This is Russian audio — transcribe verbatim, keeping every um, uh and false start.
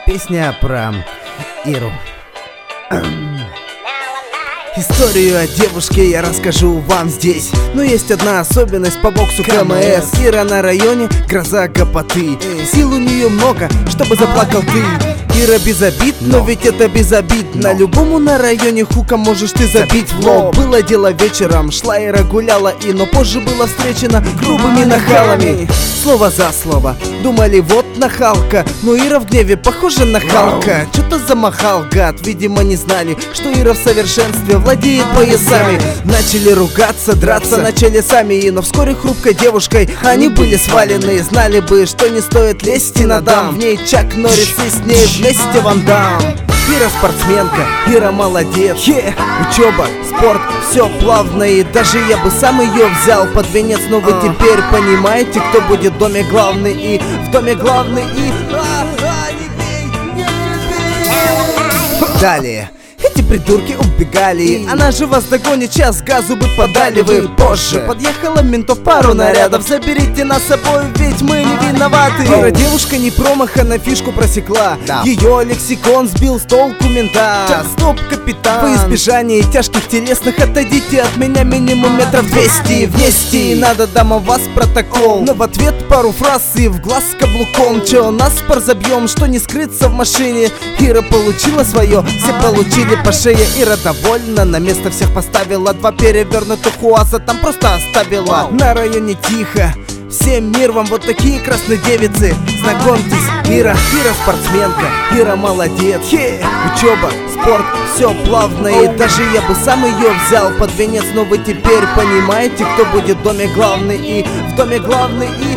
Песня про Иру. Историю о девушке я расскажу вам здесь. Но есть одна особенность по боксу КМС. Ира на районе, гроза гопоты. Сил у нее много, чтобы заплакал ты. Ира без обид, но ведь это безобидно. Любому на районе хука можешь ты забить в лоб. Было дело вечером, шла Ира гуляла и, но позже была встречена грубыми нахалами. Слово за слово, думали вот нахалка, но Ира в гневе похожа на Халка. Что-то замахал гад, видимо не знали, что Ира в совершенстве владеет поясами. Начали ругаться, драться начали сами, и но вскоре хрупкой девушкой они были свалены. Знали бы, что не стоит лезть и на дам. В ней Чак Норрис и с ней вместе Ван Дам. Ира спортсменка, Ира молодец, yeah. Учеба, спорт, все плавно, и даже я бы сам ее взял под венец. Но вы uh. теперь понимаете, кто будет в доме главный, и в доме главный, и... Далее. Эти придурки убегали, она же вас догонит, час газу бы подали вы позже. Подъехала ментов пару нарядов, заберите нас с собой, ведь мы не виноваты. Ира девушка не промаха, на фишку просекла, да. Ее лексикон сбил с толку мента. Час, стоп, капитан, во избежание тяжких телесных отойдите от меня минимум метров двести. Вместе надо дам о вас протокол, но в ответ пару фраз и в глаз каблуком. Че, нас пар забьем, что не скрыться в машине. Ира получила свое, все получили по шее. Ира довольна, на место всех поставила. Два перевернутых УАЗа там просто оставила. На районе тихо, всем мир вам, вот такие красные девицы. Знакомьтесь, Ира, Ира спортсменка, Ира молодец, yeah. Учеба, спорт, все плавно, и даже я бы сам ее взял под венец. Но вы теперь понимаете, кто будет в доме главный, и в доме главный, и